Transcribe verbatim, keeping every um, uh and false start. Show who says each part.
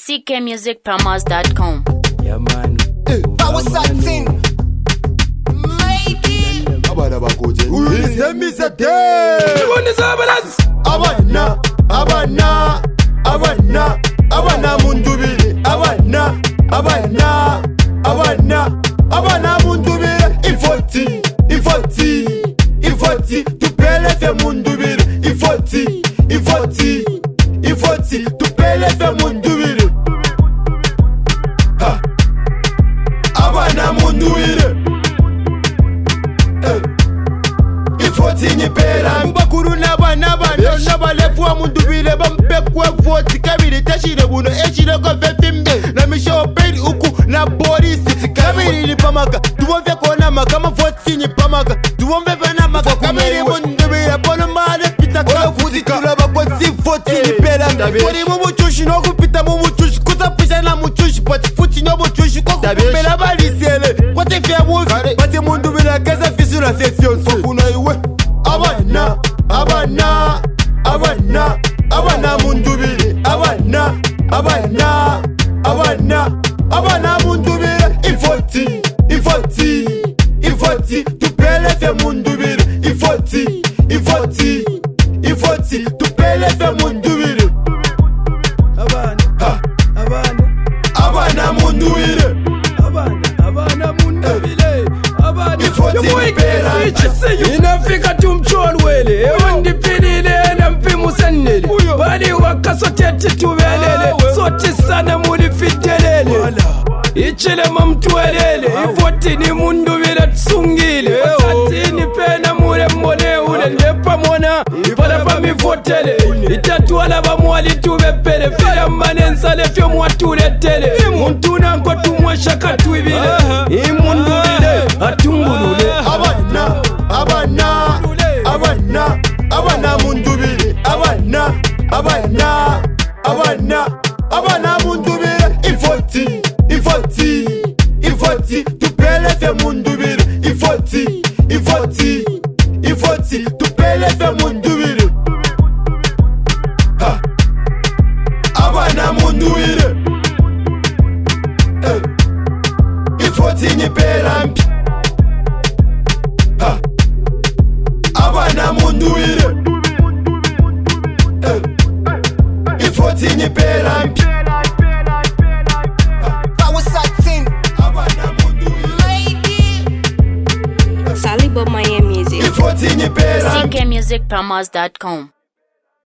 Speaker 1: c k music promos dot com.
Speaker 2: Yeah, man.
Speaker 3: Power Satin. Maybe.
Speaker 4: Abana, abana, abana, abana mundubile, abana, abana, abana, abana mundubile. Ifoti, ifoti, ifoti, tupele fe mundubile. Ifoti, ifoti, ifoti, tupele fe mundubile. Ha, abana mundubile. Ifoti nyipela mbakuru nabana bana nabalefu mundubile bampekwe voti kabiri tashire buno eshire ko vefimbe na misho pedi uku na body city kabiri ni pamaka tuwomve kona makama voti ni pamaka tuwomve vana maka kabiri mundubile bono male pita ko voti kula bakoti voti ni pela bori mu muchushi no kupita mu muchushi kutapisa na muchushi pati futi no muchushi ko kupela balisele kote fia mu pati mundubile kaza fisura session kuna iwe abana abana abana abana mundubile abana abana abana abana mundubile ifoti ifoti ifoti tupele fe mundubile ifoti ifoti ifoti tupele fe mundubile abana abana abana mundubile abana abana mundubile abana ifoti tupele
Speaker 2: inafika tumcholwele undipilile na mpimu sanele bali wakasoteti tubelele soti sana mulifitelele ichile mamtuelele ifoti ni mundu vile tsungile satini pena mule mwone ule ndepa mwana ipala pa mifotele itatuala ba mwali tubepele fila manensale fyo mwatuletele muntuna nko tumwesha katuibile imundu vile atungulule
Speaker 4: abana abana abana abana mundubile abana abana abana abana mundubile ifoti ifoti ifoti tupele fe mundubile ifoti ifoti ifoti tupele fe mundubile ha abana mundubile ifoti nyipela mpi ha abana mundubile ifoti nyipela mpi
Speaker 3: Power Satin.
Speaker 4: abana mundubile
Speaker 3: Maybe.
Speaker 1: Sally Bob Miami Music.
Speaker 4: ifoti nyipela
Speaker 1: c k music promos dot com.